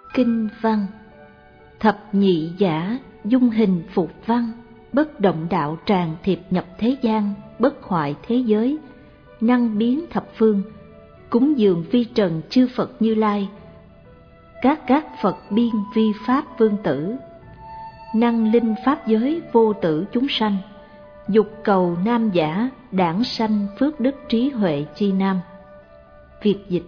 Kinh văn. Thập nhị giả dung hình phục văn, bất động đạo tràng thiệp nhập thế gian, bất hoại thế giới, năng biến thập phương, cúng dường vi trần chư Phật Như Lai, các Phật biên vi pháp vương tử, năng linh pháp giới vô tử chúng sanh, dục cầu nam giả, đảng sanh phước đức trí huệ chi nam. Việt dịch.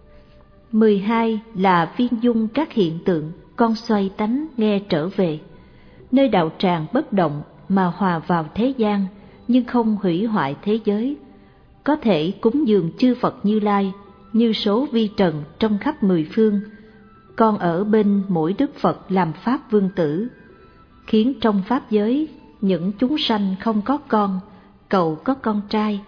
12 là viên dung các hiện tượng, con xoay tánh nghe trở về, nơi đạo tràng bất động mà hòa vào thế gian, nhưng không hủy hoại thế giới, có thể cúng dường chư Phật Như Lai như số vi trần trong khắp mười phương, con ở bên mỗi Đức Phật làm pháp vương tử, khiến trong pháp giới những chúng sanh không có con, cầu có con trai,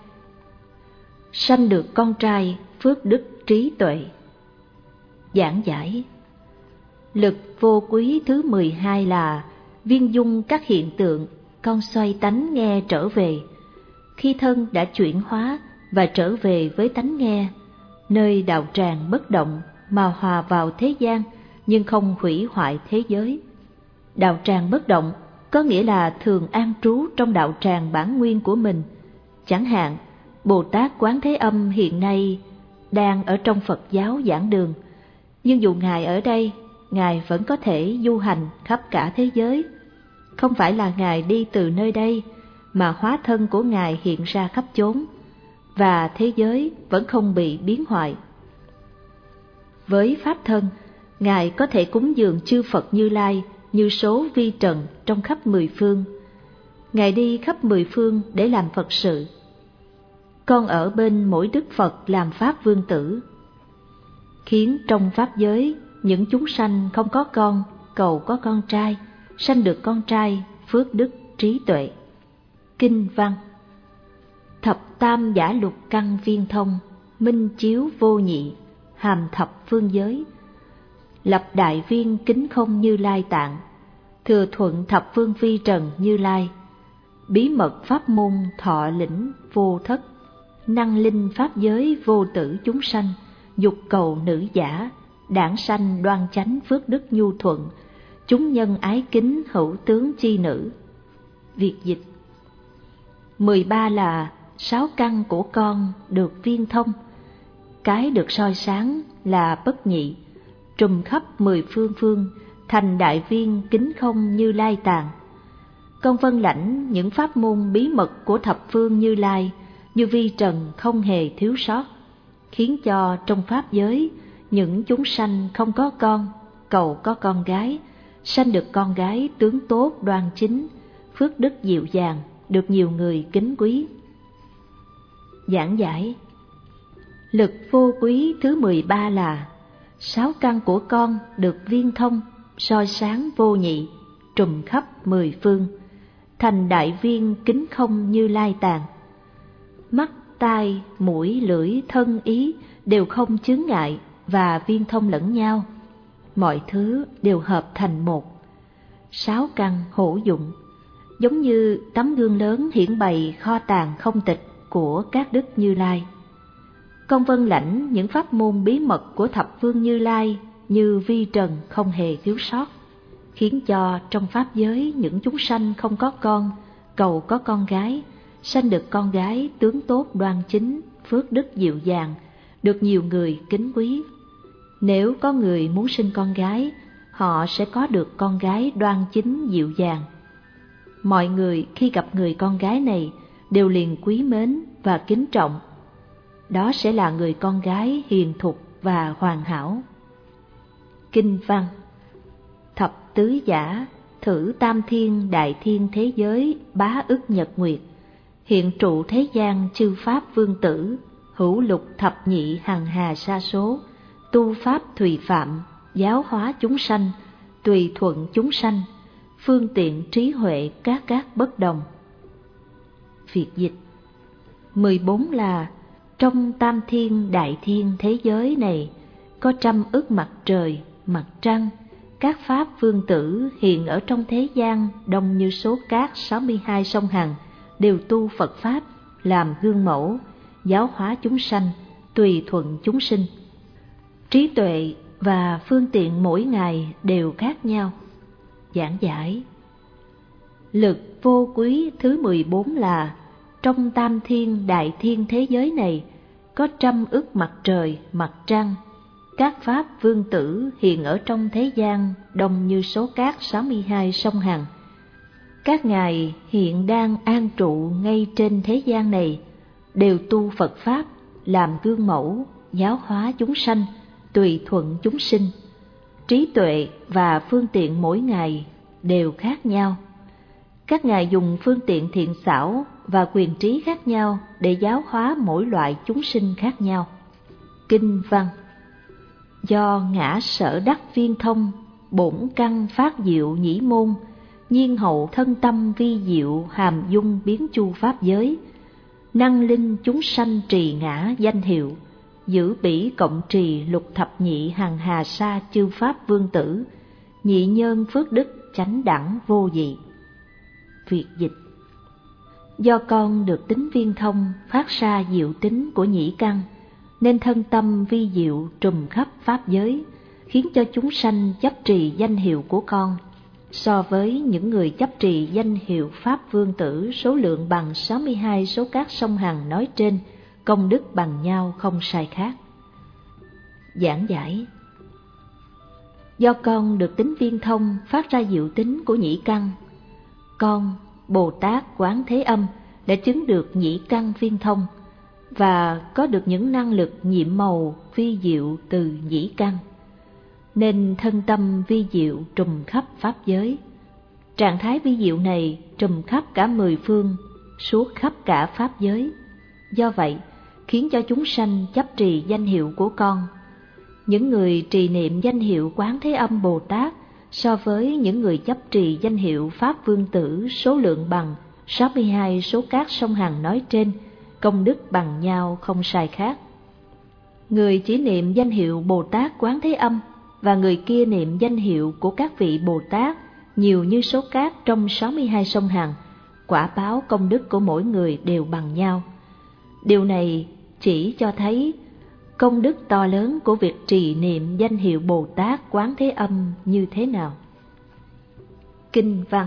sanh được con trai phước đức trí tuệ. Giảng giải. Lực vô quý thứ 12 là viên dung các hiện tượng, con xoay tánh nghe trở về, khi thân đã chuyển hóa và trở về với tánh nghe, nơi đạo tràng bất động mà hòa vào thế gian, nhưng không hủy hoại thế giới. Đạo tràng bất động có nghĩa là thường an trú trong đạo tràng bản nguyên của mình. Chẳng hạn, Bồ Tát Quán Thế Âm hiện nay đang ở trong Phật giáo giảng đường, nhưng dù Ngài ở đây, Ngài vẫn có thể du hành khắp cả thế giới. Không phải là Ngài đi từ nơi đây, mà hóa thân của Ngài hiện ra khắp chốn, và thế giới vẫn không bị biến hoại. Với pháp thân, Ngài có thể cúng dường chư Phật Như Lai như số vi trần trong khắp mười phương. Ngài đi khắp mười phương để làm Phật sự. Con ở bên mỗi Đức Phật làm pháp vương tử, khiến trong pháp giới những chúng sanh không có con, cầu có con trai, sanh được con trai, phước đức trí tuệ. Kinh văn. Thập tam giả lục căn viên thông, minh chiếu vô nhị, hàm thập phương giới, lập đại viên kính không Như Lai tạng, thừa thuận thập phương vi trần Như Lai, bí mật pháp môn thọ lĩnh vô thất, năng linh pháp giới vô tử chúng sanh, dục cầu nữ giả, đảng sanh đoan chánh phước đức nhu thuận, chúng nhân ái kính hữu tướng chi nữ. Việt dịch. 13 là 6 căn của con được viên thông, cái được soi sáng là bất nhị, trùm khắp 10 phương phương, thành đại viên kính không Như Lai tạng. Con vân lãnh những pháp môn bí mật của thập phương Như Lai, như vi trần không hề thiếu sót, khiến cho trong pháp giới những chúng sanh không có con, cầu có con gái, sanh được con gái tướng tốt đoan chính, phước đức dịu dàng, được nhiều người kính quý. Giảng giải. Lực vô quý thứ 13 là 6 căn của con được viên thông, soi sáng vô nhị, trùm khắp 10 phương, thành đại viên kính không Như Lai tạng. Mắt, tai, mũi, lưỡi, thân, ý đều không chướng ngại và viên thông lẫn nhau, mọi thứ đều hợp thành một. 6 căn hữu dụng, giống như tấm gương lớn hiển bày kho tàng không tịch của các đức Như Lai. Con vân lãnh những pháp môn bí mật của thập phương Như Lai như vi trần không hề thiếu sót, khiến cho trong pháp giới những chúng sanh không có con, cầu có con gái, sanh được con gái tướng tốt đoan chính, phước đức dịu dàng, được nhiều người kính quý. Nếu có người muốn sinh con gái, họ sẽ có được con gái đoan chính dịu dàng. Mọi người khi gặp người con gái này đều liền quý mến và kính trọng. Đó sẽ là người con gái hiền thục và hoàn hảo. Kinh văn. Thập tứ giả thử tam thiên đại thiên thế giới bá ức nhật nguyệt, hiện trụ thế gian chư pháp vương tử, hữu lục thập nhị hằng hà sa số, tu pháp thùy phạm, giáo hóa chúng sanh, tùy thuận chúng sanh, phương tiện trí huệ các bất đồng. Việt dịch. 14 là trong tam thiên đại thiên thế giới này có trăm ức mặt trời, mặt trăng, các pháp vương tử hiện ở trong thế gian đông như số cát 62 sông Hằng, đều tu Phật Pháp, làm gương mẫu, giáo hóa chúng sanh, tùy thuận chúng sinh. Trí tuệ và phương tiện mỗi ngày đều khác nhau. Giảng giải. Lực vô quý thứ 14 là trong tam thiên đại thiên thế giới này có 100 ức mặt trời, mặt trăng. Các pháp vương tử hiện ở trong thế gian đông như số cát 62 sông Hằng. Các ngài hiện đang an trụ ngay trên thế gian này, đều tu Phật Pháp, làm gương mẫu, giáo hóa chúng sanh, tùy thuận chúng sinh. Trí tuệ và phương tiện mỗi ngày đều khác nhau. Các ngài dùng phương tiện thiện xảo và quyền trí khác nhau để giáo hóa mỗi loại chúng sinh khác nhau. Kinh văn. Do ngã sở đắc viên thông, bổn căn phát diệu nhĩ môn, nhiên hậu thân tâm vi diệu hàm dung biến chu pháp giới, năng linh chúng sanh trì ngã danh hiệu, giữ bỉ cộng trì lục thập nhị hằng hà sa chư pháp vương tử, nhị nhân phước đức chánh đẳng vô dị. Việt dịch. Do con được tính viên thông phát ra diệu tính của nhĩ căn, nên thân tâm vi diệu trùm khắp pháp giới, khiến cho chúng sanh chấp trì danh hiệu của con. So với những người chấp trì danh hiệu Pháp Vương Tử số lượng bằng 62 số cát sông Hằng nói trên, công đức bằng nhau không sai khác. Giảng giải. Do con được tính viên thông phát ra diệu tính của nhĩ căn, con, Bồ Tát Quán Thế Âm đã chứng được nhĩ căn viên thông và có được những năng lực nhiệm màu vi diệu từ nhĩ căn, nên thân tâm vi diệu trùm khắp pháp giới. Trạng thái vi diệu này trùm khắp cả 10 phương, suốt khắp cả pháp giới. Do vậy, khiến cho chúng sanh chấp trì danh hiệu của con. Những người trì niệm danh hiệu Quán Thế Âm Bồ Tát so với những người chấp trì danh hiệu Pháp Vương Tử số lượng bằng 62 số cát sông Hằng nói trên, công đức bằng nhau không sai khác. Người chỉ niệm danh hiệu Bồ Tát Quán Thế Âm và người kia niệm danh hiệu của các vị Bồ Tát nhiều như số cát trong 62 sông Hằng, quả báo công đức của mỗi người đều bằng nhau. Điều này chỉ cho thấy công đức to lớn của việc trì niệm danh hiệu Bồ Tát Quán Thế Âm như thế nào. Kinh văn.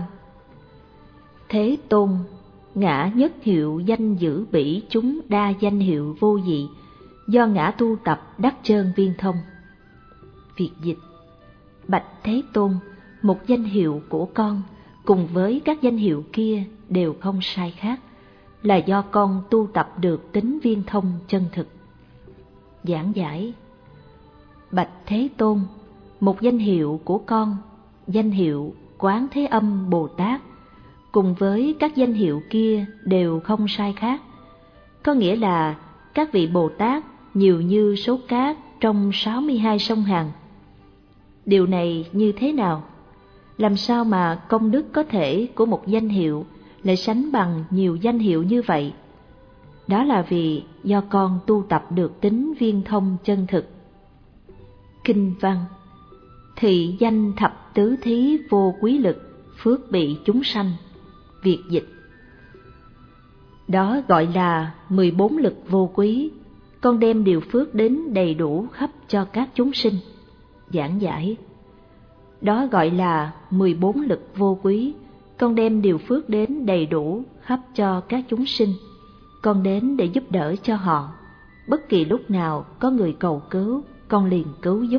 Thế Tôn, ngã nhất hiệu danh giữ bỉ chúng đa danh hiệu vô dị, do ngã tu tập đắc trơn viên thông. Việt dịch. Bạch Thế Tôn, một danh hiệu của con cùng với các danh hiệu kia đều không sai khác, là do con tu tập được tính viên thông chân thực. Giảng giải. Bạch Thế Tôn, một danh hiệu của con, danh hiệu Quán Thế Âm Bồ Tát, cùng với các danh hiệu kia đều không sai khác. Có nghĩa là các vị Bồ Tát nhiều như số cát trong 62 sông Hằng. Điều này như thế nào? Làm sao mà công đức có thể của một danh hiệu lại sánh bằng nhiều danh hiệu như vậy? Đó là vì do con tu tập được tính viên thông chân thực. Kinh văn. Thị danh thập tứ thí vô quý lực, phước bị chúng sanh. Việt dịch. Đó gọi là 14 lực vô quý, con đem điều phước đến đầy đủ khắp cho các chúng sinh. Giảng giải. Đó gọi là 14 lực vô quý, con đem điều phước đến đầy đủ khắp cho các chúng sinh. Con đến để giúp đỡ cho họ, bất kỳ lúc nào có người cầu cứu, con liền cứu giúp.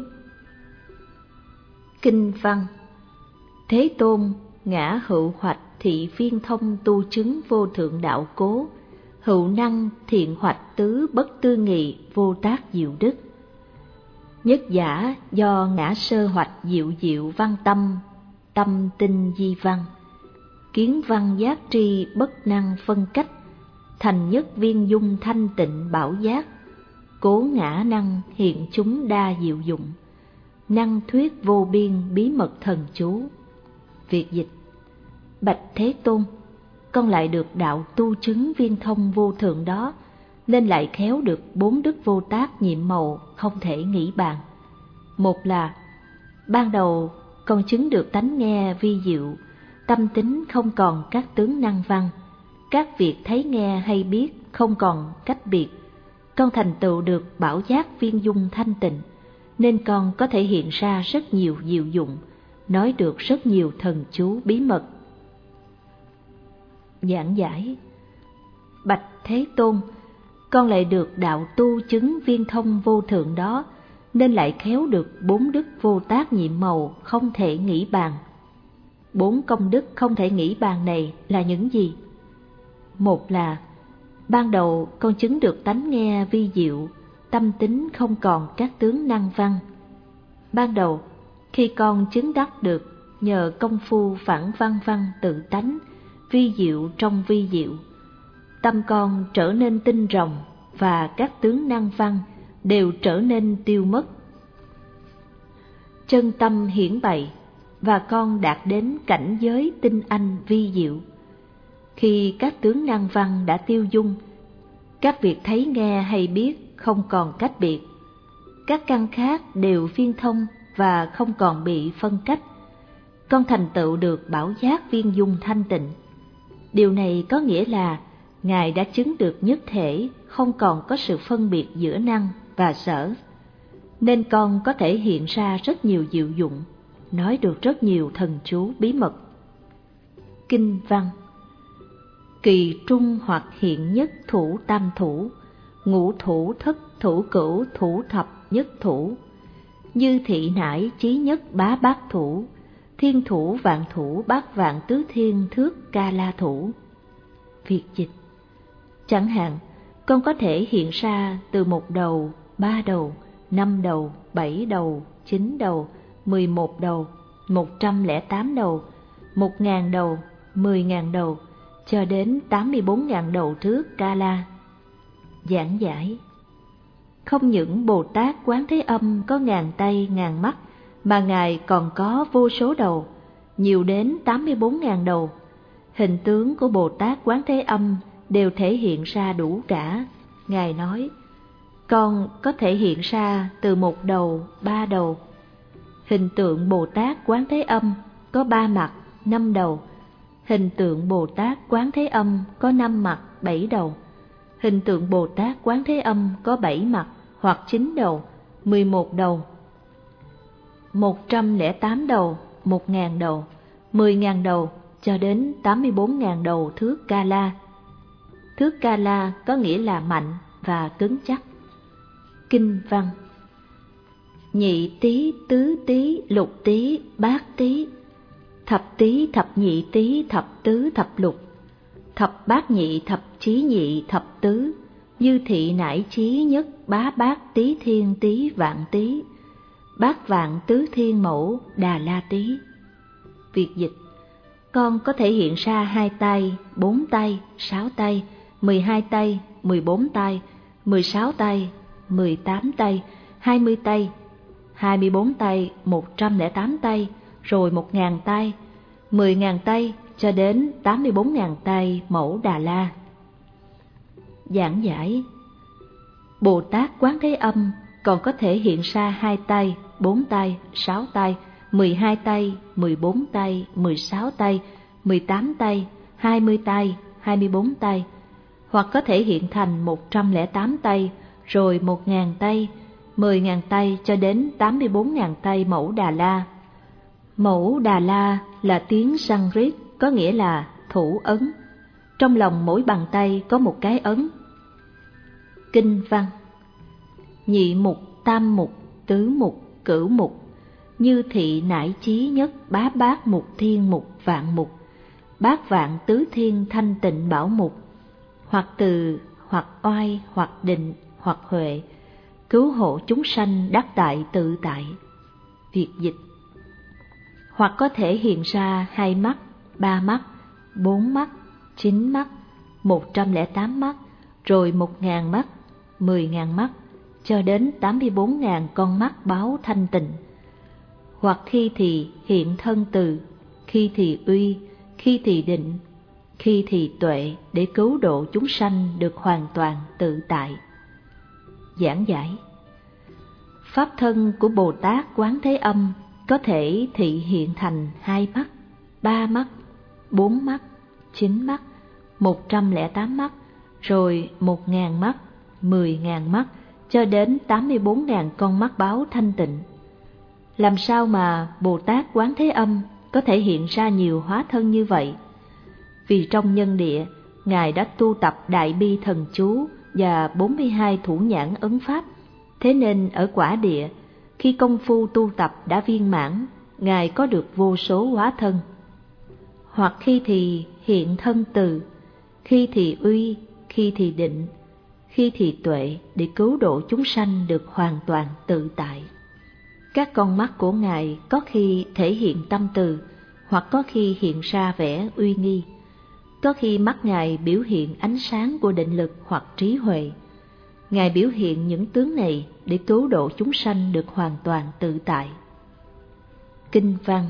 Kinh văn. Thế Tôn, ngã hữu hoạch thị viên thông tu chứng vô thượng đạo cố, hữu năng thiện hoạch tứ bất tư nghị vô tác diệu đức. Nhất giả do ngã sơ hoạch diệu diệu văn tâm, tâm tinh di văn, kiến văn giác tri bất năng phân cách, thành nhất viên dung thanh tịnh bảo giác, cố ngã năng hiện chúng đa diệu dụng, năng thuyết vô biên bí mật thần chú. Việt dịch. Bạch Thế Tôn, con lại được đạo tu chứng viên thông vô thượng đó, nên lại khéo được 4 đức vô tác nhiệm màu không thể nghĩ bàn. Một là, ban đầu con chứng được tánh nghe vi diệu, tâm tính không còn các tướng năng văn, các việc thấy nghe hay biết không còn cách biệt, con thành tựu được bảo giác viên dung thanh tịnh, nên con có thể hiện ra rất nhiều diệu dụng, nói được rất nhiều thần chú bí mật. Giảng giải: Bạch Thế Tôn, con lại được đạo tu chứng viên thông vô thượng đó, nên lại khéo được 4 đức vô tác nhiệm màu không thể nghĩ bàn. 4 công đức không thể nghĩ bàn này là những gì? Một là, ban đầu con chứng được tánh nghe vi diệu, tâm tính không còn các tướng năng văn. Ban đầu, khi con chứng đắc được nhờ công phu phản văn văn tự tánh, vi diệu trong vi diệu, tâm con trở nên tinh rồng và các tướng năng văn đều trở nên tiêu mất. Chân tâm hiển bày và con đạt đến cảnh giới tinh anh vi diệu. Khi các tướng năng văn đã tiêu dung, các việc thấy nghe hay biết không còn cách biệt. Các căn khác đều viên thông và không còn bị phân cách. Con thành tựu được bảo giác viên dung thanh tịnh. Điều này có nghĩa là Ngài đã chứng được nhất thể, không còn có sự phân biệt giữa năng và sở. Nên con có thể hiện ra rất nhiều diệu dụng, nói được rất nhiều thần chú bí mật. Kinh văn: Kỳ trung hoặc hiện nhất thủ tam thủ, ngũ thủ thất thủ cửu thủ thập nhất thủ, như thị nải chí nhất bá bát thủ, thiên thủ vạn thủ bát vạn tứ thiên thước ca la thủ. Việt dịch: Chẳng hạn, con có thể hiện ra từ 1 đầu, 3 đầu, 5 đầu, 7 đầu, 9 đầu, 11 đầu, 108 đầu, 1.000 đầu, 10.000 đầu, cho đến 84.000 đầu thước ca la. Giảng giải: Không những Bồ Tát Quán Thế Âm có 1000 tay 1000 mắt, mà Ngài còn có vô số đầu, nhiều đến 84.000 đầu. Hình tướng của Bồ Tát Quán Thế Âm đều thể hiện ra đủ cả. Ngài nói, con có thể hiện ra từ 1 đầu, 3 đầu. Hình tượng Bồ Tát Quán Thế Âm có 3 mặt, 5 đầu. Hình tượng Bồ Tát Quán Thế Âm có 5 mặt, 7 đầu. Hình tượng Bồ Tát Quán Thế Âm có 7 mặt hoặc 9 đầu, 11 đầu, 108 đầu, 1.000 đầu, 10.000 đầu, cho đến 84.000 đầu thước ca la. Thước ca la có nghĩa là mạnh và cứng chắc. Kinh văn: Nhị tý, tứ tý, lục tý, bát tý, thập tý, thập nhị tý, thập tứ, thập lục, thập bát nhị, thập chí nhị, thập tứ, như thị nải chí nhất bá bát tý thiên tý vạn tý, bát vạn tứ thiên mẫu đà la tý. Việt dịch: Con có thể hiện ra 2 tay, 4 tay, 6 tay, 12 tay, 14 tay, 16 tay, 18 tay, 20 tay, 24 tay, 108 tay, rồi 1.000 tay, 10.000 tay, cho đến 84.000 tay mẫu Đà La. Giảng giải: Bồ Tát Quán Thế Âm còn có thể hiện ra 2 tay, 4 tay, 6 tay, 12 tay, 14 tay, 16 tay, 18 tay, 20 tay, 24 tay, hoặc có thể hiện thành 108 tay, rồi 1.000 tay, 10.000 tay cho đến 84.000 tay mẫu Đà La. Mẫu Đà La là tiếng Sanskrit, có nghĩa là thủ ấn. Trong lòng mỗi bàn tay có một cái ấn. Kinh văn: Nhị mục, tam mục, tứ mục, cửu mục, như thị nải chí nhất bá bát mục thiên mục vạn mục, bát vạn tứ thiên thanh tịnh bảo mục, hoặc từ, hoặc oai, hoặc định, hoặc huệ, cứu hộ chúng sanh đắc tại tự tại. Việt dịch: Hoặc có thể hiện ra 2 mắt, 3 mắt, 4 mắt, 9 mắt, 108 mắt, rồi 1.000 mắt, 10.000 mắt, cho đến 84.000 con mắt báo thanh tịnh. Hoặc khi thì hiện thân từ, khi thì uy, khi thì định, khi thì tuệ, để cứu độ chúng sanh được hoàn toàn tự tại. Giảng giải: Pháp thân của Bồ Tát Quán Thế Âm có thể thị hiện thành 2 mắt, 3 mắt, 4 mắt, 9 mắt, 108 mắt, rồi 1.000 mắt, 10.000 mắt, cho đến 84.000 con mắt báo thanh tịnh. Làm sao mà Bồ Tát Quán Thế Âm có thể hiện ra nhiều hóa thân như vậy? Vì trong nhân địa, Ngài đã tu tập Đại Bi Thần Chú và 42 thủ nhãn ấn pháp. Thế nên ở quả địa, khi công phu tu tập đã viên mãn, Ngài có được vô số hóa thân. Hoặc khi thì hiện thân từ, khi thì uy, khi thì định, khi thì tuệ, để cứu độ chúng sanh được hoàn toàn tự tại. Các con mắt của Ngài có khi thể hiện tâm từ, hoặc có khi hiện ra vẻ uy nghi. Có khi mắt Ngài biểu hiện ánh sáng của định lực hoặc trí huệ. Ngài biểu hiện những tướng này để cứu độ chúng sanh được hoàn toàn tự tại. Kinh văn: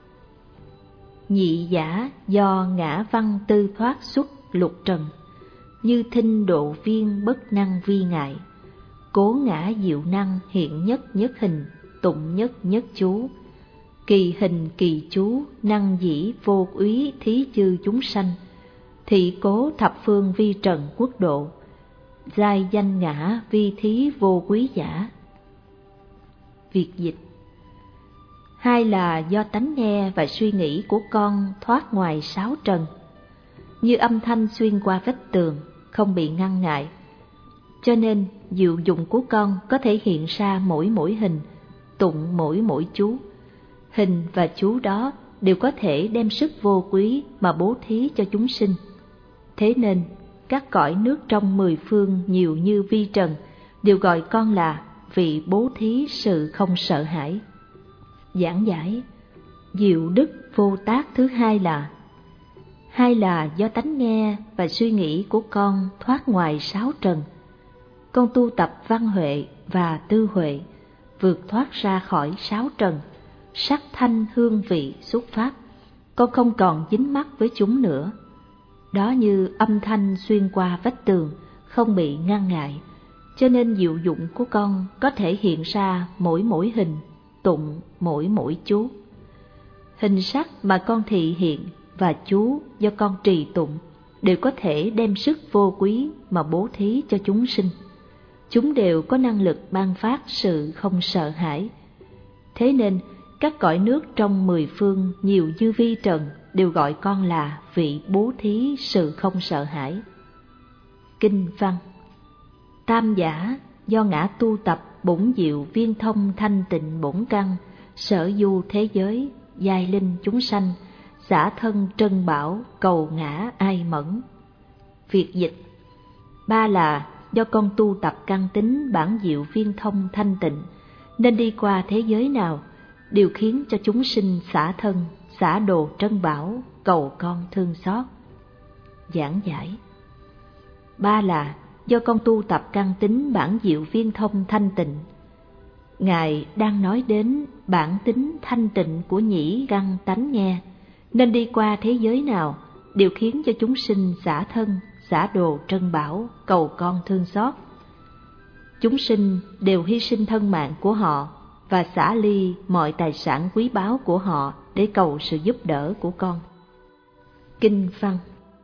Nhị giả do ngã văn tư thoát xuất lục trần, như thinh độ viên bất năng vi ngại. Cố ngã diệu năng hiện nhất nhất hình, tụng nhất nhất chú. Kỳ hình kỳ chú, năng dĩ vô úy thí chư chúng sanh. Thị cố thập phương vi trần quốc độ, giai danh ngã vi thí vô quý giả. Việt dịch: Hai là do tánh nghe và suy nghĩ của con thoát ngoài sáu trần, như âm thanh xuyên qua vách tường, không bị ngăn ngại. Cho nên diệu dụng của con có thể hiện ra mỗi hình, tụng mỗi chú. Hình và chú đó đều có thể đem sức vô quý mà bố thí cho chúng sinh. Thế nên các cõi nước trong 10 phương nhiều như vi trần đều gọi con là vị bố thí sự không sợ hãi. Giảng giải: Diệu đức vô tác thứ hai là do tánh nghe và suy nghĩ của con thoát ngoài sáu trần. Con tu tập văn huệ và tư huệ, vượt thoát ra khỏi sáu trần, sắc thanh hương vị xuất pháp. Con không còn dính mắc với chúng nữa. Đó như âm thanh xuyên qua vách tường, không bị ngăn ngại. Cho nên diệu dụng của con có thể hiện ra mỗi hình, tụng mỗi chú. Hình sắc mà con thị hiện và chú do con trì tụng đều có thể đem sức vô quý mà bố thí cho chúng sinh. Chúng đều có năng lực ban phát sự không sợ hãi. Thế nên các cõi nước trong 10 phương nhiều như vi trần đều gọi con là vị bố thí sự không sợ hãi. Kinh văn: Tam giả do ngã tu tập bổn diệu viên thông thanh tịnh bổn căn, sở du thế giới, giai linh chúng sanh, xả thân trân bảo, cầu ngã ai mẫn. Việt dịch: Ba là do con tu tập căn tính bản diệu viên thông thanh tịnh, nên đi qua thế giới nào đều khiến cho chúng sinh xả thân, xả đồ trân bảo, cầu con thương xót. Giảng giải: Ba là do con tu tập căn tính bản diệu viên thông thanh tịnh. Ngài đang nói đến bản tính thanh tịnh của nhĩ căn tánh nghe, nên đi qua thế giới nào đều khiến cho chúng sinh xả thân, xả đồ trân bảo, cầu con thương xót. Chúng sinh đều hy sinh thân mạng của họ và xả ly mọi tài sản quý báu của họ để cầu sự giúp đỡ của con. Kinh văn: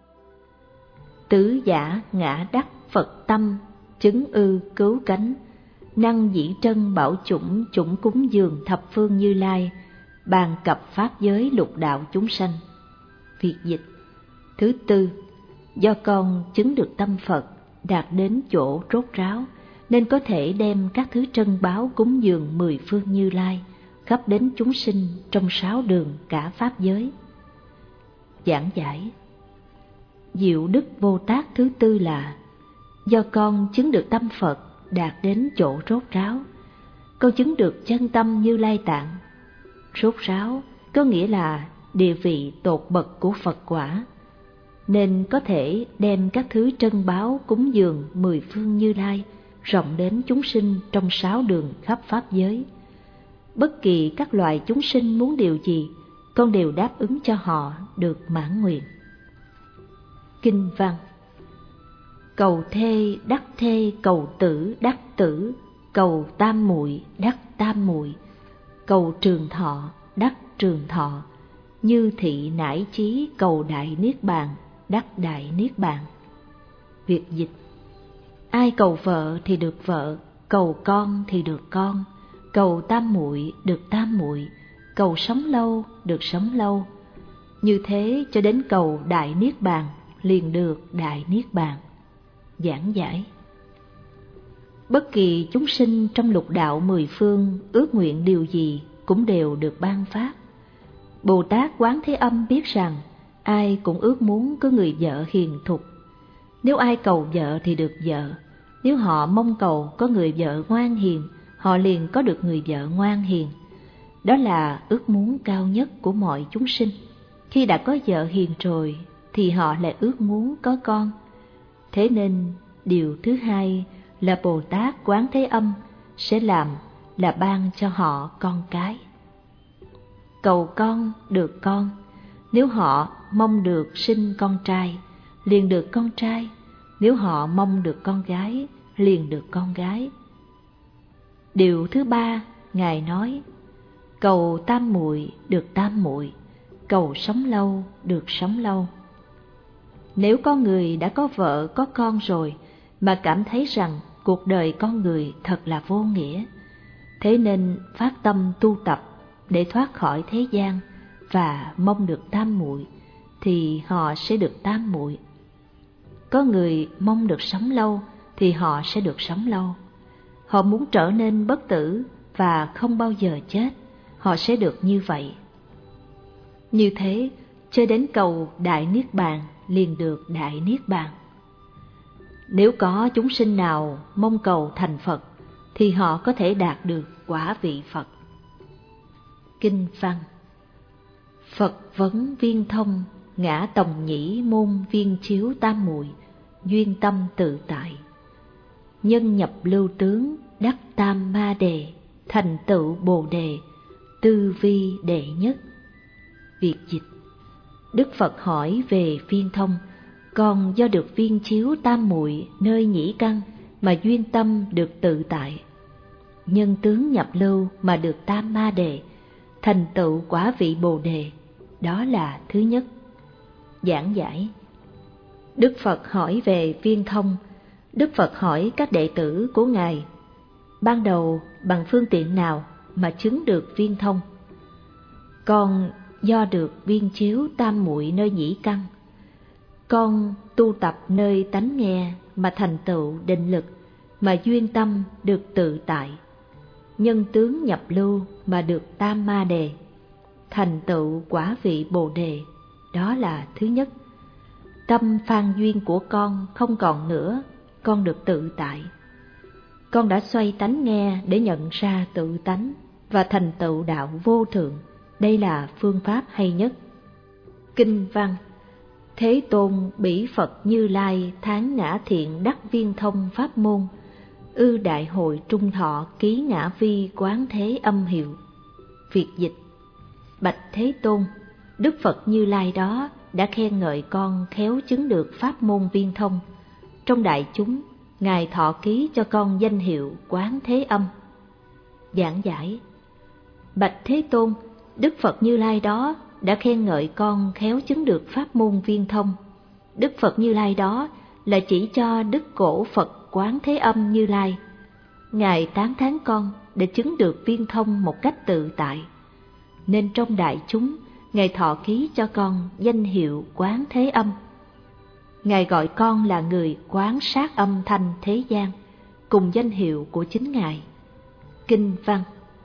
Tứ giả ngã đắc Phật tâm, chứng ư cứu cánh, năng dĩ trân bảo chủng chủng cúng dường thập phương Như Lai, bàn cập pháp giới lục đạo chúng sanh. Việt dịch: Thứ tư, do con chứng được tâm Phật, đạt đến chỗ rốt ráo, nên có thể đem các thứ trân báu cúng dường 10 phương Như Lai, khắp đến chúng sinh trong 6 đường cả pháp giới. Giảng giải: Diệu đức Bồ Tát thứ tư là do con chứng được tâm Phật, đạt đến chỗ rốt ráo. Con chứng được chân tâm Như Lai Tạng. Rốt ráo có nghĩa là địa vị tột bậc của Phật quả, nên có thể đem các thứ trân báu cúng dường 10 phương Như Lai, rộng đến chúng sinh trong 6 đường khắp pháp giới. Bất kỳ các loài chúng sinh muốn điều gì, con đều đáp ứng cho họ được mãn nguyện. Kinh văn: Cầu thê đắc thê, cầu tử đắc tử, cầu tam muội đắc tam muội, cầu trường thọ đắc trường thọ, như thị nải chí cầu đại niết bàn, đắc đại niết bàn. Việt dịch: Ai cầu vợ thì được vợ, cầu con thì được con, cầu tam muội được tam muội, cầu sống lâu được sống lâu. Như thế cho đến cầu đại niết bàn, liền được đại niết bàn. Giảng giải. Bất kỳ chúng sinh trong lục đạo mười phương ước nguyện điều gì cũng đều được ban phát. Bồ Tát Quán Thế Âm biết rằng ai cũng ước muốn có người vợ hiền thục. Nếu ai cầu vợ thì được vợ, nếu họ mong cầu có người vợ ngoan hiền, họ liền có được người vợ ngoan hiền. Đó là ước muốn cao nhất của mọi chúng sinh. Khi đã có vợ hiền rồi thì họ lại ước muốn có con. Thế nên điều thứ hai là Bồ Tát Quán Thế Âm sẽ làm là ban cho họ con cái. Cầu con được con, nếu họ mong được sinh con trai, liền được con trai, nếu họ mong được con gái, liền được con gái. Điều thứ ba, Ngài nói, cầu tam muội được tam muội, cầu sống lâu được sống lâu. Nếu có người đã có vợ có con rồi mà cảm thấy rằng cuộc đời con người thật là vô nghĩa, thế nên phát tâm tu tập để thoát khỏi thế gian và mong được tam muội, thì họ sẽ được tam muội. Có người mong được sống lâu thì họ sẽ được sống lâu. Họ muốn trở nên bất tử và không bao giờ chết, họ sẽ được như vậy. Như thế, cho đến cầu đại niết bàn liền được đại niết bàn. Nếu có chúng sinh nào mong cầu thành Phật thì họ có thể đạt được quả vị Phật. Kinh văn. Phật vấn Viên Thông, ngã tòng nhĩ môn viên chiếu tam muội, duyên tâm tự tại. Nhân nhập lưu tướng, đắc tam ma đề, thành tựu bồ đề, tư vi đệ nhất. Việt dịch. Đức Phật hỏi về Viên Thông, còn do được viên chiếu tam muội nơi nhĩ căn mà duyên tâm được tự tại. Nhân tướng nhập lưu mà được tam ma đề, thành tựu quả vị bồ đề, đó là thứ nhất. Giảng giải. Đức Phật hỏi về Viên Thông. Đức Phật hỏi các đệ tử của Ngài, ban đầu bằng phương tiện nào mà chứng được viên thông? Con do được viên chiếu tam muội nơi nhĩ căn. Con tu tập nơi tánh nghe mà thành tựu định lực, mà duyên tâm được tự tại. Nhân tướng nhập lưu mà được tam ma đề, thành tựu quả vị bồ đề, đó là thứ nhất. Tâm phan duyên của con không còn nữa, con được tự tại. Con đã xoay tánh nghe để nhận ra tự tánh và thành tựu đạo vô thượng, đây là phương pháp hay nhất. Kinh văn. Thế Tôn bỉ Phật Như Lai tháng ngã thiện đắc viên thông pháp môn, ư đại hội trung thọ ký ngã vi quán thế âm hiệu. Việt dịch. Bạch Thế Tôn, Đức Phật Như Lai đó đã khen ngợi con khéo chứng được pháp môn viên thông. Trong đại chúng, Ngài thọ ký cho con danh hiệu Quán Thế Âm. Giảng giải. Bạch Thế Tôn, Đức Phật Như Lai đó đã khen ngợi con khéo chứng được pháp môn viên thông. Đức Phật Như Lai đó là chỉ cho Đức Cổ Phật Quán Thế Âm Như Lai. Ngài tán thán con để chứng được viên thông một cách tự tại, nên trong đại chúng Ngài thọ ký cho con danh hiệu Quán Thế Âm. Ngài gọi con là người quán sát âm thanh thế gian, cùng danh hiệu của chính Ngài. Kinh văn.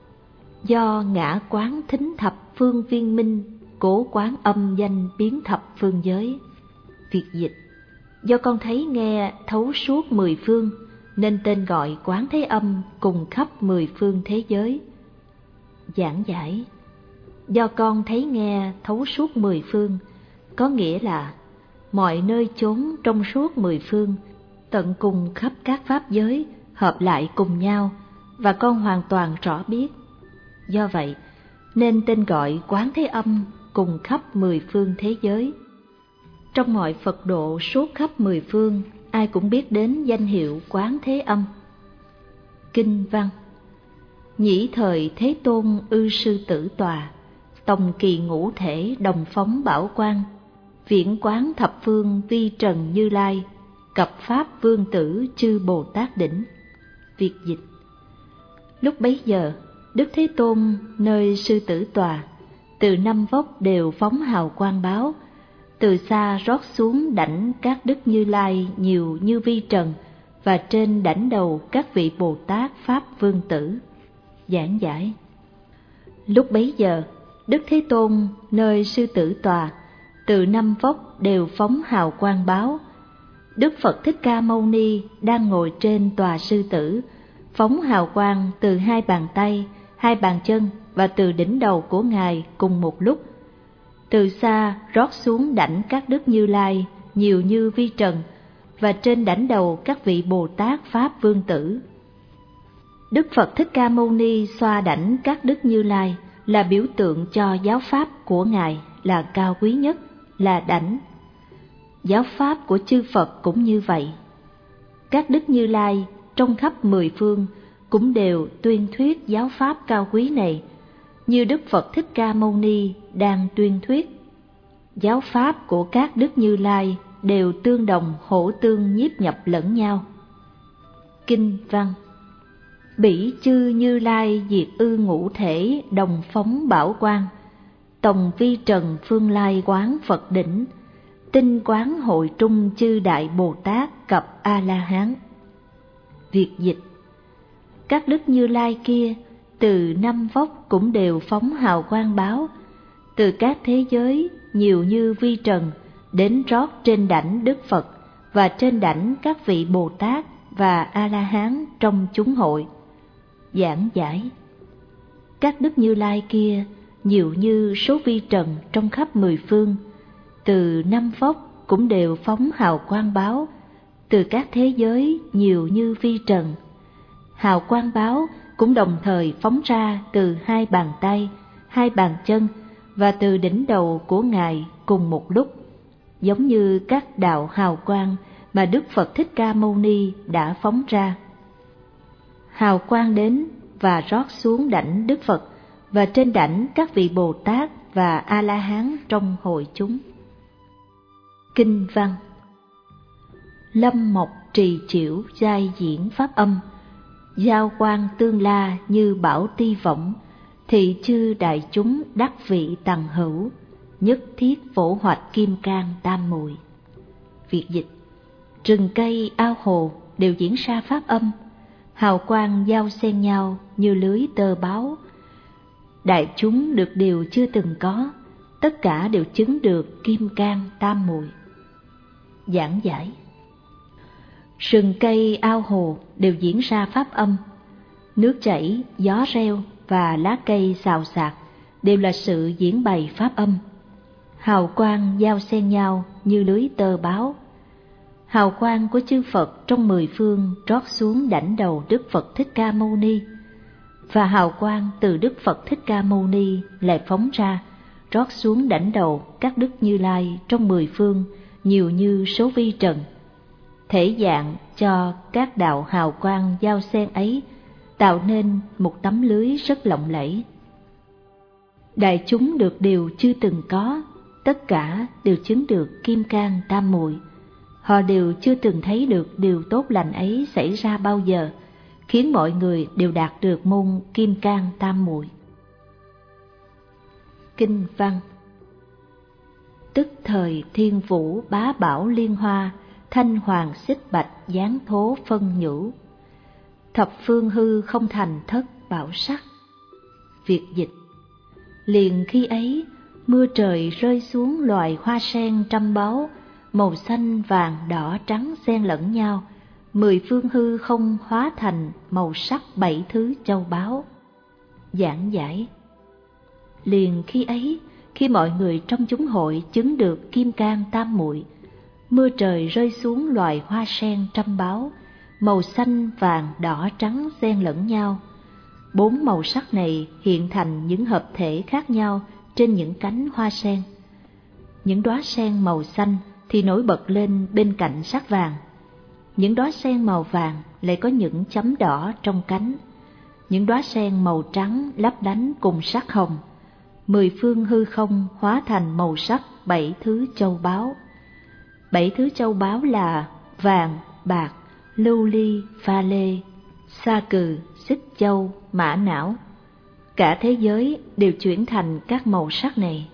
Do ngã quán thính thập phương viên minh, cố quán âm danh biến thập phương giới. Việt dịch. Do con thấy nghe thấu suốt mười phương, nên tên gọi Quán Thế Âm cùng khắp mười phương thế giới. Giảng giải. Do con thấy nghe thấu suốt mười phương, có nghĩa là mọi nơi chốn trong suốt mười phương, tận cùng khắp các pháp giới, hợp lại cùng nhau, và con hoàn toàn rõ biết. Do vậy, nên tên gọi Quán Thế Âm cùng khắp mười phương thế giới. Trong mọi Phật độ suốt khắp mười phương, ai cũng biết đến danh hiệu Quán Thế Âm. Kinh văn. Nhĩ thời Thế Tôn ư sư tử tòa, tòng kỳ ngũ thể đồng phóng bảo quang, viễn quán thập phương vi trần Như Lai, cập pháp vương tử chư Bồ Tát đỉnh. Việt dịch. Lúc bấy giờ, Đức Thế Tôn nơi sư tử tòa, từ năm vóc đều phóng hào quang báo, từ xa rót xuống đảnh các Đức Như Lai nhiều như vi trần, và trên đảnh đầu các vị Bồ Tát Pháp Vương Tử. Giảng giải. Lúc bấy giờ, Đức Thế Tôn nơi sư tử tòa, từ năm vóc đều phóng hào quang báo. Đức Phật Thích Ca Mâu Ni đang ngồi trên tòa sư tử, phóng hào quang từ hai bàn tay, hai bàn chân và từ đỉnh đầu của Ngài cùng một lúc. Từ xa rót xuống đảnh các Đức Như Lai nhiều như vi trần, và trên đảnh đầu các vị Bồ Tát Pháp Vương Tử. Đức Phật Thích Ca Mâu Ni xoa đảnh các Đức Như Lai là biểu tượng cho giáo pháp của Ngài là cao quý nhất, là đảnh. Giáo pháp của chư Phật cũng như vậy. Các Đức Như Lai trong khắp mười phương cũng đều tuyên thuyết giáo pháp cao quý này, như Đức Phật Thích Ca Mâu Ni đang tuyên thuyết. Giáo pháp của các Đức Như Lai đều tương đồng hỗ tương nhiếp nhập lẫn nhau. Kinh văn. Bỉ chư Như Lai diệt ư ngũ thể đồng phóng bảo quang, tổng vi trần phương lai quán Phật đỉnh, tinh quán hội trung chư đại Bồ Tát cập A-la-hán. Việt dịch. Các Đức Như Lai kia từ năm vóc cũng đều phóng hào quang báo, từ các thế giới nhiều như vi trần đến rót trên đảnh Đức Phật và trên đảnh các vị Bồ Tát và A-la-hán trong chúng hội. Giảng giải. Các Đức Như Lai kia nhiều như số vi trần trong khắp mười phương, từ năm vóc cũng đều phóng hào quang báo, từ các thế giới nhiều như vi trần. Hào quang báo cũng đồng thời phóng ra từ hai bàn tay, hai bàn chân và từ đỉnh đầu của Ngài cùng một lúc, giống như các đạo hào quang mà Đức Phật Thích Ca Mâu Ni đã phóng ra. Hào quang đến và rót xuống đảnh Đức Phật và trên đảnh các vị Bồ Tát và A-la-hán trong hội chúng. Kinh văn. Lâm mộc trì chiểu giai diễn pháp âm, giao quang tương la như bảo ti vọng, thị chư đại chúng đắc vị tằng hữu, nhất thiết phổ hoạch kim cang tam muội. Việt dịch. Rừng cây ao hồ đều diễn ra pháp âm, hào quang giao xen nhau như lưới tơ báo. Đại chúng được điều chưa từng có, tất cả đều chứng được kim cang tam muội. Giảng giải. Rừng cây ao hồ đều diễn ra pháp âm, nước chảy, gió reo và lá cây xào xạc đều là sự diễn bày pháp âm. Hào quang giao xen nhau như lưới tơ báo. Hào quang của chư Phật trong mười phương rót xuống đảnh đầu Đức Phật Thích Ca Mâu Ni, và hào quang từ Đức Phật Thích Ca Mâu Ni lại phóng ra, rót xuống đảnh đầu các Đức Như Lai trong mười phương nhiều như số vi trần. Thể dạng cho các đạo hào quang giao xen ấy tạo nên một tấm lưới rất lộng lẫy. Đại chúng được điều chưa từng có, tất cả đều chứng được kim cang tam muội. Họ đều chưa từng thấy được điều tốt lành ấy xảy ra bao giờ, khiến mọi người đều đạt được môn kim cang tam muội. Kinh văn. Tức thời thiên vũ bá bảo liên hoa, thanh hoàng xích bạch giáng thố phân nhũ, thập phương hư không thành thất bảo sắc. Việt dịch. Liền khi ấy, mưa trời rơi xuống loài hoa sen trăm báu, màu xanh vàng đỏ trắng xen lẫn nhau, mười phương hư không hóa thành màu sắc bảy thứ châu báu. Giảng giải. Liền khi ấy, khi mọi người trong chúng hội chứng được kim cang tam muội, mưa trời rơi xuống loài hoa sen trăm báu, màu xanh vàng đỏ trắng xen lẫn nhau. Bốn màu sắc này hiện thành những hợp thể khác nhau trên những cánh hoa sen. Những đóa sen màu xanh thì nổi bật lên bên cạnh sắc vàng. Những đóa sen màu vàng lại có những chấm đỏ trong cánh. Những đóa sen màu trắng lấp lánh cùng sắc hồng. Mười phương hư không hóa thành màu sắc bảy thứ châu báu. Bảy thứ châu báu là vàng, bạc, lưu ly, pha lê, Sa Cừ, Xích Châu, Mã Não, cả thế giới đều chuyển thành các màu sắc này.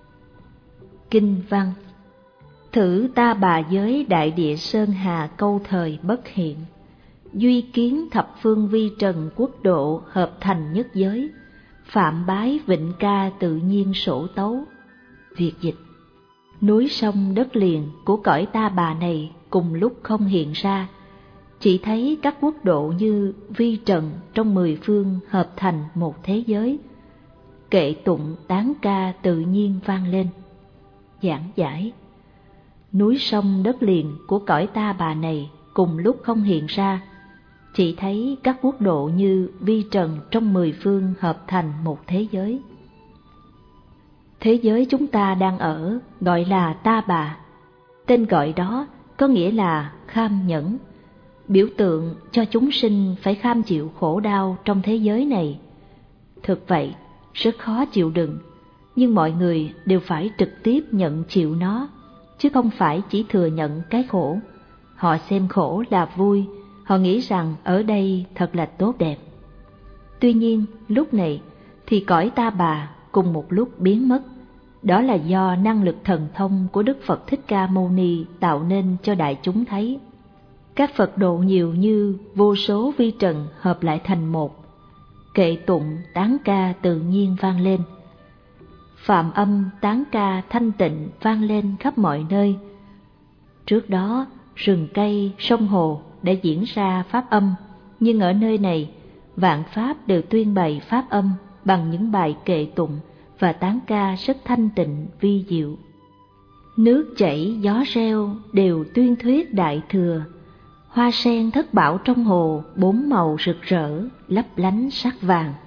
Kinh văn: Thử ta bà giới đại địa sơn hà câu thời bất hiện, duy kiến thập phương vi trần quốc độ hợp thành nhất giới, phạm bái vịnh ca tự nhiên sổ tấu. Việt dịch: núi sông đất liền của cõi ta bà này cùng lúc không hiện ra, chỉ thấy các quốc độ như vi trần trong 10 phương hợp thành một thế giới. Kệ tụng tán ca tự nhiên vang lên. Giảng giải: núi sông đất liền của cõi ta bà này cùng lúc không hiện ra, chỉ thấy các quốc độ như vi trần trong 10 phương hợp thành một thế giới. Thế giới chúng ta đang ở gọi là ta bà. Tên gọi đó có nghĩa là kham nhẫn, biểu tượng cho chúng sinh phải kham chịu khổ đau trong thế giới này. Thực vậy, rất khó chịu đựng, nhưng mọi người đều phải trực tiếp nhận chịu nó, chứ không phải chỉ thừa nhận cái khổ. Họ xem khổ là vui, họ nghĩ rằng ở đây thật là tốt đẹp. Tuy nhiên, lúc này thì cõi ta bà cùng một lúc biến mất. Đó là do năng lực thần thông của Đức Phật Thích Ca Mâu Ni tạo nên cho đại chúng thấy. Các Phật độ nhiều như vô số vi trần hợp lại thành một. Kệ tụng tán ca tự nhiên vang lên. Phạm âm tán ca thanh tịnh vang lên khắp mọi nơi. Trước đó, rừng cây, sông hồ đã diễn ra pháp âm, nhưng ở nơi này, vạn pháp đều tuyên bày pháp âm bằng những bài kệ tụng và tán ca rất thanh tịnh vi diệu. Nước chảy gió reo đều tuyên thuyết đại thừa, hoa sen thất bảo trong hồ 4 màu rực rỡ lấp lánh sắc vàng.